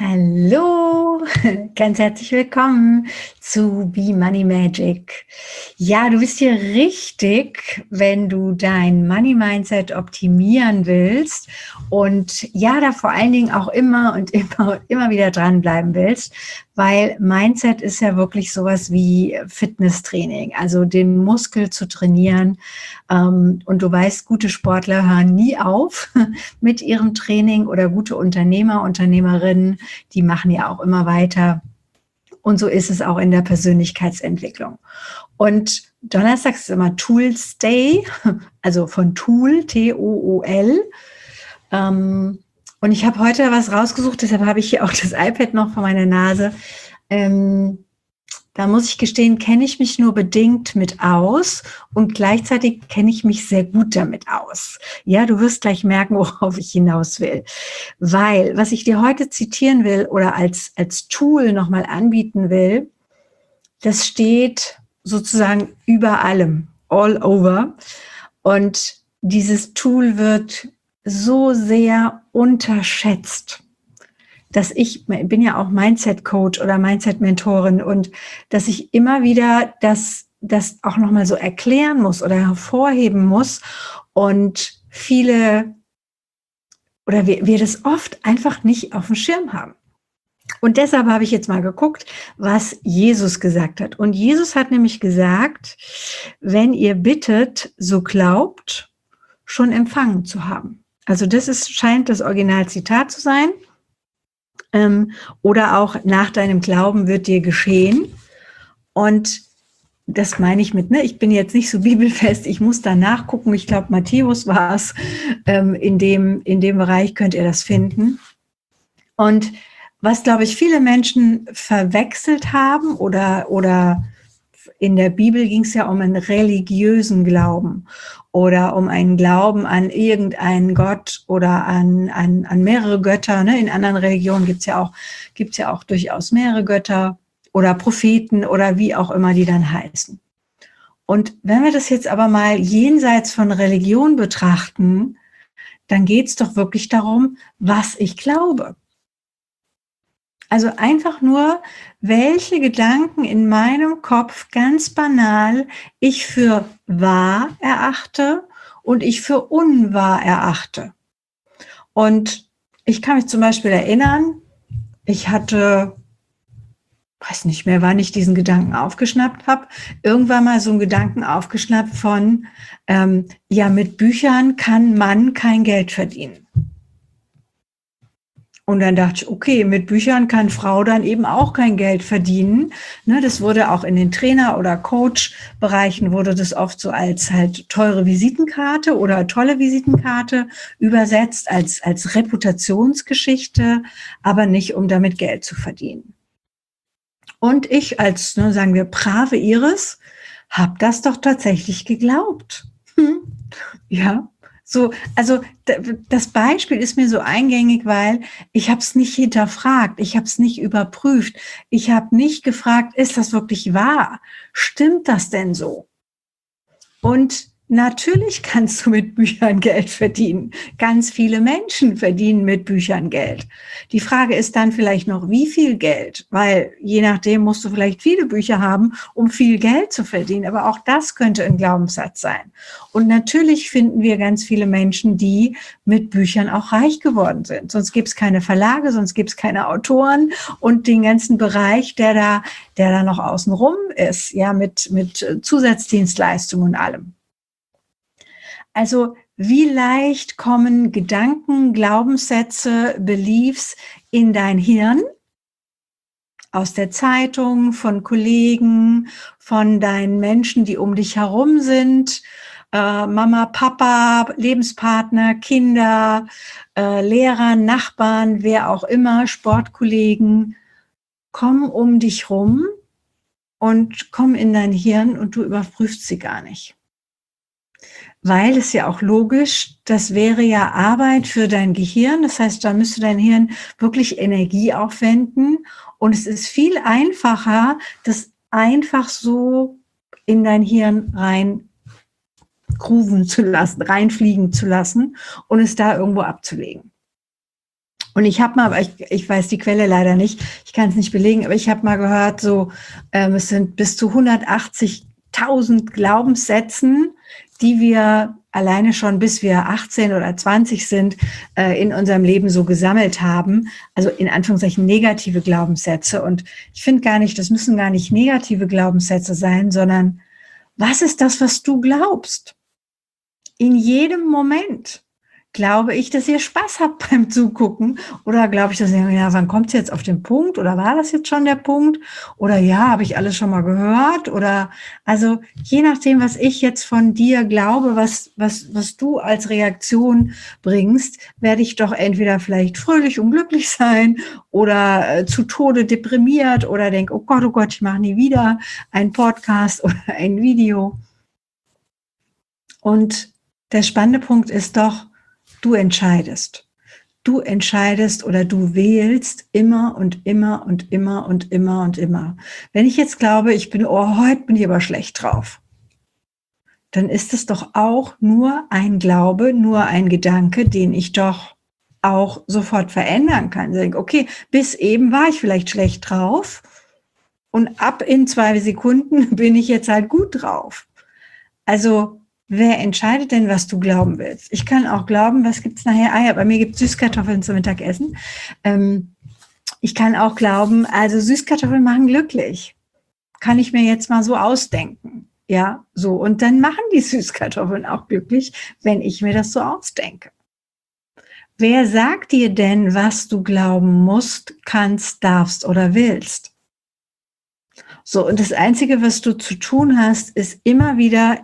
Hallo, ganz herzlich willkommen zu Be Money Magic. Ja, du bist hier richtig, wenn du dein Money Mindset optimieren willst und ja, da vor allen Dingen auch immer und immer wieder dranbleiben willst, weil Mindset ist ja wirklich sowas wie Fitnesstraining, also den Muskel zu trainieren. Und du weißt, gute Sportler hören nie auf mit ihrem Training oder gute Unternehmer, Unternehmerinnen, die machen ja auch immer weiter. Und so ist es auch in der Persönlichkeitsentwicklung. Und donnerstags ist immer Tools Day, also von Tool, T-O-O-L. Und ich habe heute was rausgesucht, deshalb habe ich hier auch das iPad noch vor meiner Nase. Da muss ich gestehen, kenne ich mich nur bedingt mit aus und gleichzeitig kenne ich mich sehr gut damit aus. Ja, du wirst gleich merken, worauf ich hinaus will. Weil, was ich dir heute zitieren will oder als Tool nochmal anbieten will, das steht sozusagen über allem, all over. Und dieses Tool wird so sehr unterschätzt, dass ich bin ja auch Mindset-Coach oder Mindset-Mentorin und dass ich immer wieder das auch nochmal so erklären muss oder hervorheben muss und viele oder wir das oft einfach nicht auf dem Schirm haben. Und deshalb habe ich jetzt mal geguckt, was Jesus gesagt hat. Und Jesus hat nämlich gesagt, wenn ihr bittet, so glaubt, schon empfangen zu haben. Also das scheint das Originalzitat zu sein. Oder auch nach deinem Glauben wird dir geschehen. Und das meine ich mit, ich bin jetzt nicht so bibelfest, ich muss da nachgucken. Ich glaube, Matthäus war es. In dem Bereich könnt ihr das finden. Und was, glaube ich, viele Menschen verwechselt haben oder in der Bibel ging es ja um einen religiösen Glauben oder um einen Glauben an irgendeinen Gott oder an mehrere Götter. Ne? In anderen Religionen gibt's ja auch durchaus mehrere Götter oder Propheten oder wie auch immer die dann heißen. Und wenn wir das jetzt aber mal jenseits von Religion betrachten, dann geht's doch wirklich darum, was ich glaube. Also einfach nur, welche Gedanken in meinem Kopf ganz banal ich für wahr erachte und ich für unwahr erachte. Und ich kann mich zum Beispiel erinnern, ich hatte, weiß nicht mehr, wann ich diesen Gedanken aufgeschnappt habe, irgendwann mal so einen Gedanken aufgeschnappt von, ja, mit Büchern kann man kein Geld verdienen. Und dann dachte ich, okay, mit Büchern kann Frau dann eben auch kein Geld verdienen. Ne, das wurde auch in den Trainer- oder Coach-Bereichen wurde das oft so als halt teure Visitenkarte oder tolle Visitenkarte übersetzt, als Reputationsgeschichte, aber nicht, um damit Geld zu verdienen. Und ich als, sagen wir, brave Iris, habe das doch tatsächlich geglaubt. Ja. So, also das Beispiel ist mir so eingängig, weil ich habe es nicht hinterfragt, ich habe es nicht überprüft, ich habe nicht gefragt, ist das wirklich wahr? Stimmt das denn so? Und natürlich kannst du mit Büchern Geld verdienen. Ganz viele Menschen verdienen mit Büchern Geld. Die Frage ist dann vielleicht noch, wie viel Geld? Weil je nachdem musst du vielleicht viele Bücher haben, um viel Geld zu verdienen. Aber auch das könnte ein Glaubenssatz sein. Und natürlich finden wir ganz viele Menschen, die mit Büchern auch reich geworden sind. Sonst gibt es keine Verlage, sonst gibt es keine Autoren und den ganzen Bereich, der da noch außenrum ist, ja, mit Zusatzdienstleistungen und allem. Also wie leicht kommen Gedanken, Glaubenssätze, Beliefs in dein Hirn? Aus der Zeitung, von Kollegen, von deinen Menschen, die um dich herum sind, Mama, Papa, Lebenspartner, Kinder, Lehrer, Nachbarn, wer auch immer, Sportkollegen, kommen um dich rum und kommen in dein Hirn und du überprüfst sie gar nicht. Weil es ja auch logisch, das wäre ja Arbeit für dein Gehirn. Das heißt, da müsste dein Hirn wirklich Energie aufwenden. Und es ist viel einfacher, das einfach so in dein Hirn rein grooven zu lassen, reinfliegen zu lassen und es da irgendwo abzulegen. Und ich habe mal, aber ich weiß die Quelle leider nicht, ich kann es nicht belegen, aber ich habe mal gehört, so es sind bis zu 180.000 Glaubenssätzen, die wir alleine schon bis wir 18 oder 20 sind, in unserem Leben so gesammelt haben. Also in Anführungszeichen negative Glaubenssätze. Und ich finde gar nicht, das müssen gar nicht negative Glaubenssätze sein, sondern was ist das, was du glaubst? In jedem Moment. Glaube ich, dass ihr Spaß habt beim Zugucken? Oder glaube ich, dass ihr, ja, wann kommt es jetzt auf den Punkt? Oder war das jetzt schon der Punkt? Oder ja, habe ich alles schon mal gehört? Oder, also, je nachdem, was ich jetzt von dir glaube, was du als Reaktion bringst, werde ich doch entweder vielleicht fröhlich und glücklich sein oder zu Tode deprimiert oder denke, oh Gott, ich mache nie wieder einen Podcast oder ein Video. Und der spannende Punkt ist doch, du entscheidest. Du entscheidest oder du wählst immer und immer und immer und immer und immer. Wenn ich jetzt glaube, heute bin ich aber schlecht drauf, dann ist es doch auch nur ein Glaube, nur ein Gedanke, den ich doch auch sofort verändern kann. Ich denke, okay, bis eben war ich vielleicht schlecht drauf und ab in 2 Sekunden bin ich jetzt halt gut drauf. Also, wer entscheidet denn, was du glauben willst? Ich kann auch glauben, was gibt's nachher? Ah ja, bei mir gibt's Süßkartoffeln zum Mittagessen. Ich kann auch glauben, also Süßkartoffeln machen glücklich. Kann ich mir jetzt mal so ausdenken. Ja, so. Und dann machen die Süßkartoffeln auch glücklich, wenn ich mir das so ausdenke. Wer sagt dir denn, was du glauben musst, kannst, darfst oder willst? So, und das Einzige, was du zu tun hast, ist immer wieder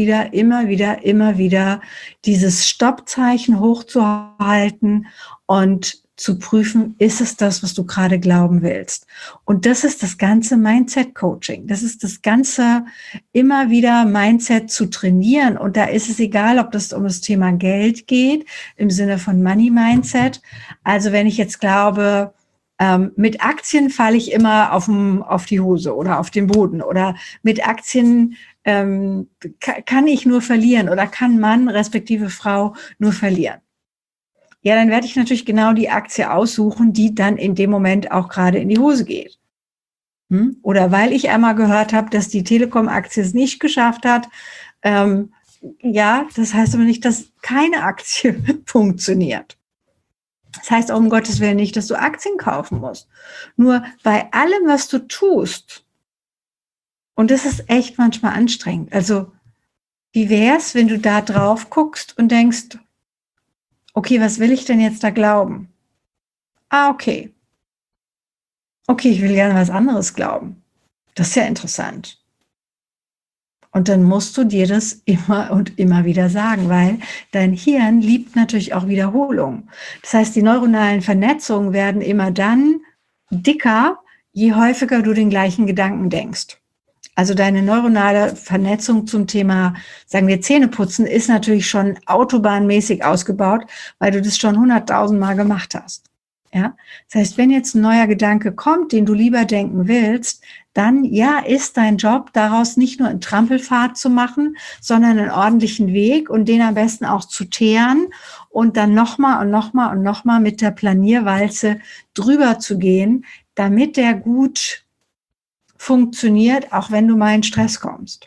dieses Stoppzeichen hochzuhalten und zu prüfen, ist es das, was du gerade glauben willst? Und das ist das ganze Mindset-Coaching. Das ist das ganze immer wieder Mindset zu trainieren. Und da ist es egal, ob das um das Thema Geld geht, im Sinne von Money-Mindset. Also wenn ich jetzt glaube, mit Aktien falle ich immer auf die Hose oder auf den Boden oder mit Aktien kann ich nur verlieren oder kann Mann respektive Frau nur verlieren. Ja, dann werde ich natürlich genau die Aktie aussuchen, die dann in dem Moment auch gerade in die Hose geht. Oder weil ich einmal gehört habe, dass die Telekom-Aktie es nicht geschafft hat. Ja, das heißt aber nicht, dass keine Aktie funktioniert. Das heißt auch um Gottes Willen nicht, dass du Aktien kaufen musst. Nur bei allem, was du tust, und das ist echt manchmal anstrengend. Also, wie wär's, wenn du da drauf guckst und denkst, okay, was will ich denn jetzt da glauben? Ah, okay. Okay, ich will gerne was anderes glauben. Das ist ja interessant. Und dann musst du dir das immer und immer wieder sagen, weil dein Hirn liebt natürlich auch Wiederholung. Das heißt, die neuronalen Vernetzungen werden immer dann dicker, je häufiger du den gleichen Gedanken denkst. Also deine neuronale Vernetzung zum Thema, sagen wir, Zähneputzen ist natürlich schon autobahnmäßig ausgebaut, weil du das schon 100.000 Mal gemacht hast. Ja? Das heißt, wenn jetzt ein neuer Gedanke kommt, den du lieber denken willst, dann ja, ist dein Job, daraus nicht nur einen Trampelpfad zu machen, sondern einen ordentlichen Weg und den am besten auch zu teeren und dann nochmal und nochmal und nochmal mit der Planierwalze drüber zu gehen, damit der gut funktioniert, auch wenn du mal in Stress kommst.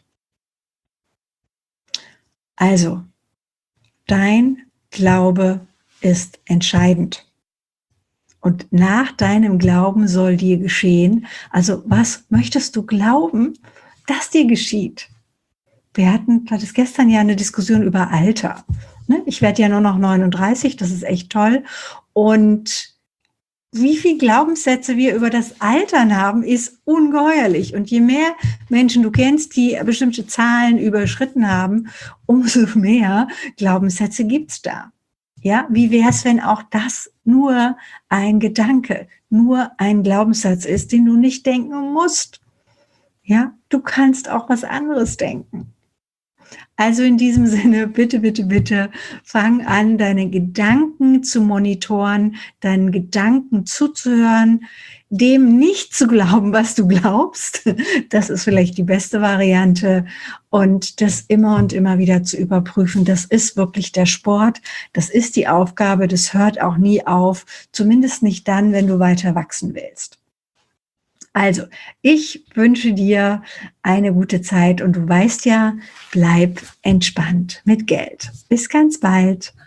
Also, dein Glaube ist entscheidend. Und nach deinem Glauben soll dir geschehen. Also, was möchtest du glauben, dass dir geschieht? Wir hatten das gestern ja eine Diskussion über Alter. Ich werde ja nur noch 39, das ist echt toll. Und wie viele Glaubenssätze wir über das Altern haben, ist ungeheuerlich. Und je mehr Menschen du kennst, die bestimmte Zahlen überschritten haben, umso mehr Glaubenssätze gibt's da. Ja, wie wäre es, wenn auch das nur ein Gedanke, nur ein Glaubenssatz ist, den du nicht denken musst? Ja, du kannst auch was anderes denken. Also in diesem Sinne, bitte, bitte, bitte, fang an, deine Gedanken zu monitoren, deinen Gedanken zuzuhören, dem nicht zu glauben, was du glaubst. Das ist vielleicht die beste Variante. Und das immer und immer wieder zu überprüfen, das ist wirklich der Sport, das ist die Aufgabe, das hört auch nie auf, zumindest nicht dann, wenn du weiter wachsen willst. Also, ich wünsche dir eine gute Zeit und du weißt ja, bleib entspannt mit Geld. Bis ganz bald.